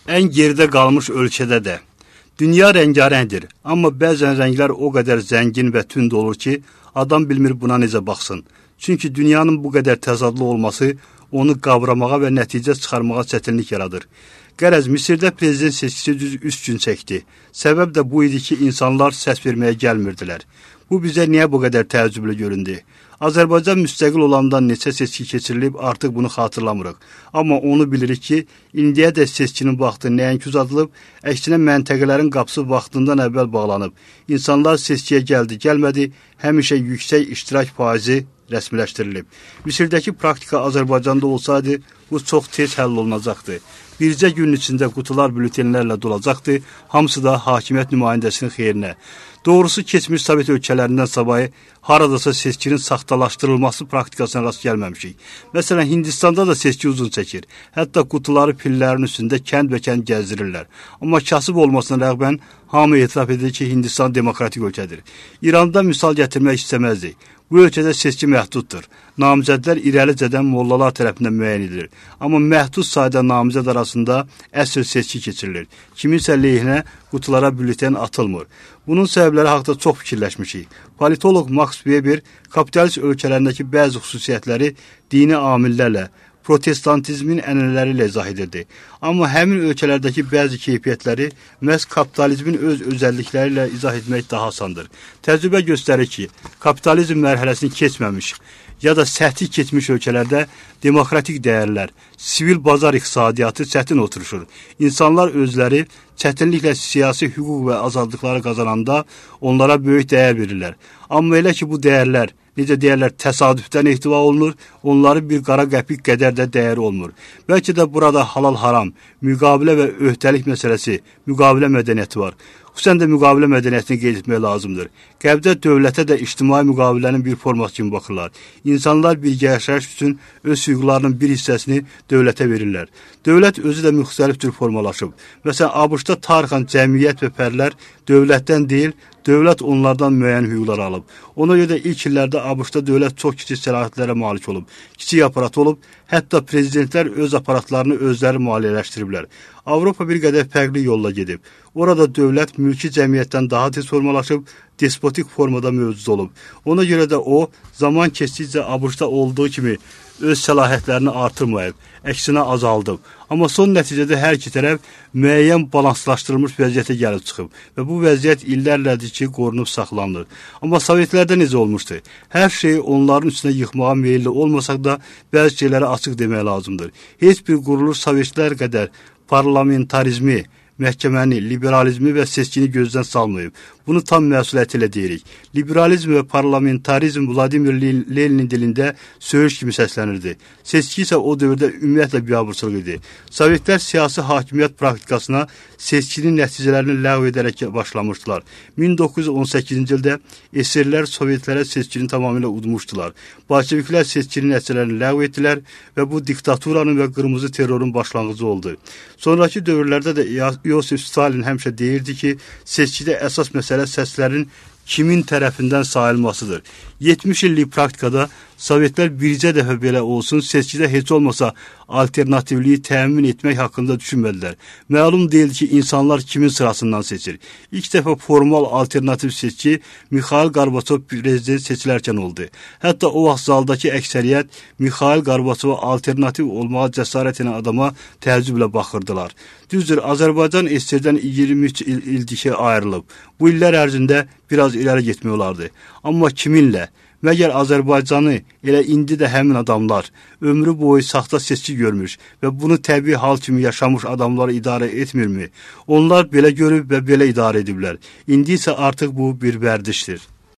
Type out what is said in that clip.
En geride qalmış ölkədə də. Dünya rəngarəngdir, amma bəzən rənglər o qədər zəngin və tünd olur ki, adam bilmir buna necə baxsın. Çünki dünyanın bu qədər təzadlı olması onu qavramağa və nəticə çıxarmağa çətinlik yaradır. Qərəz, Misirdə prezident seçkisi düz 3 gün çəkdi. Səbəb də bu idi ki, insanlar səs verməyə gəlmirdilər. Bu bizə niyə bu qədər təəccüblü göründü? Azərbaycan müstəqil olandan neçə seçki keçirilib, artıq bunu xatırlamırıq. Amma onu bilirik ki, indiyə də seçkinin vaxtı nəinki uzadılıb, əksinə məntəqələrin qapısı vaxtından əvvəl bağlanıb. İnsanlar seçkiyə gəldi, gəlmədi, həmişə yüksək iştirak faizi rəsmiləşdirilib. Misirdəki praktika Azərbaycanda olsaydı, bu çox tez həll olunacaqdı. Bircə günün içində qutular bültenlərlə dolacaqdı, hamısı da hakimiyyət nümayəndəsinin xeyrinə. Doğrusu keçmiş Sovet ölkələrindən savayı haradasa seçkinin saxtalaşdırılması praktikasına rast gəlməmişik. Məsələn, Hindistanda da seçki uzun çəkir. Hətta qutuları pillərin üstündə kənd və kənd gəzdirirlər. Amma kasıb olmasına rəğbən hamı etiraf edir ki, Hindistan demokratik ölkədir. İranda misal gətirmək istəməzdik. Bu ölkədə seçki məhduddur. Namizədlər irəlicədən mollalar tərəfindən müəyyən edilir. Amma məhdud sayda namizəd arasında əsl seçki keçirilir. Kiminsə lehinə qutulara bülten atılmır. Bunun səbəbləri haqqında çox fikirləşmişik. Politolog Max Weber kapitalist ölkələrindəki bəzi xüsusiyyətləri dini amillərlə, protestantizmin ənənələri ilə izah edirdi. Amma həmin ölkələrdəki bəzi keyfiyyətləri məhz kapitalizmin öz özəllikləri ilə izah etmək daha asandır. Təcrübə göstərir ki, kapitalizm mərhələsini keçməmiş ya da səthi keçmiş ölkələrdə demokratik dəyərlər, sivil bazar iqtisadiyyatı çətin oturuşur. İnsanlar özləri çətinliklə siyasi hüquq və azadlıqları qazananda onlara böyük dəyər verirlər. Amma elə ki, bu dəyərlər necə deyərlər, təsadüfdən ehtiva olunur, onların bir qara qəpik qədər də dəyəri olmur. Bəlkə də burada halal-haram, müqavilə və öhdəlik məsələsi, müqavilə mədəniyyəti var. Xüsusən də müqavilə mədəniyyətini qeyd etmək lazımdır. Qərbdə dövlətə də ictimai müqavilənin bir forması kimi baxırlar. İnsanlar birgə yaşayış üçün öz hüquqlarının bir hissəsini dövlətə verirlər. Dövlət özü də müxtəlif tür formalaşıb. Məsələn, ABŞ-da tarixən cəmiyyət və fərdlər dövlətdən deyil, dövlət onlardan müəyyən hüquqlar alıb. Ona görə də ilk illərdə ABŞ-da dövlət çox kiçik səlahiyyətlərə malik olub, kiçik aparat olub, hətta prezidentlər öz aparatlarını özləri maliyyələşdiriblər. Avropa bir qədər fərqli yolla gedib. Orada dövlət mülki cəmiyyətdən daha tez formalaşıb, despotik formada mövcud olub. Ona görə də o, zaman keçdikcə ABŞ-da olduğu kimi öz səlahiyyətlərini artırmayıb, əksinə azaldıb. Amma son nəticədə hər iki tərəf müəyyən balanslaşdırılmış vəziyyətə gəlib çıxıb və bu vəziyyət illərlədir ki, qorunub saxlanılır. Amma Sovetlərdə necə olmuşdu? Hər şeyi onların üstünə yıxmağa meyilli olmasaq da bəzi şeyləri açıq demək lazımdır. Heç bir quruluş Sovetlər qədər parlamentarizmi, məhkəməni, liberalizmi və seçkini gözdən salmayıb. Bunu tam məsuliyyəti ilə deyirik. Liberalizm və parlamentarizm Vladimir Leninin dilində söyüş kimi səslənirdi. Seçki isə o dövrdə ümumiyyətlə biabırçılıq idi. Sovetlər siyasi hakimiyyət praktikasına seçkinin nəticələrini ləğv edərək başlamışdılar. 1918-ci ildə SR-lər Sovetlərə seçkini tamamilə udmuşdular. Bolşeviklər seçkinin nəticələrini ləğv etdilər və bu diktaturanın və qırmızı terrorun başlanğıcı oldu. Sonraki dövrlərdə də Yosif Stalin həmişə deyirdi ki, seçkidə əsas məsələ səslərin kimin tərəfindən sayılmasıdır. 70 illik praktikada Sovetlər bircə dəfə belə olsun, seçkidə heç olmasa alternativliyi təmin etmək haqqında düşünmədilər. Məlum deyil ki, insanlar kimin sırasından seçir. İlk dəfə formal alternativ seçki Mikhail Gorbaçov prezident seçilərkən oldu. Hətta o vaxt zaldakı əksəriyyət Mikhail Gorbaçova alternativ olmağa cəsarət edən adama təəccüblə baxırdılar. Düzdür, Azərbaycan SSR-dən 23 ildir ki, ayrılıb. Bu illər ərzində biraz irəli getmək olardı. Amma kiminlə? Məgər Azərbaycanı elə indi də həmin adamlar ömrü boyu saxta seçki görmüş və bunu təbii hal kimi yaşamış adamları idarə etmirmi? Onlar belə görüb və belə idarə ediblər. İndi isə artıq bu bir vərdişdir.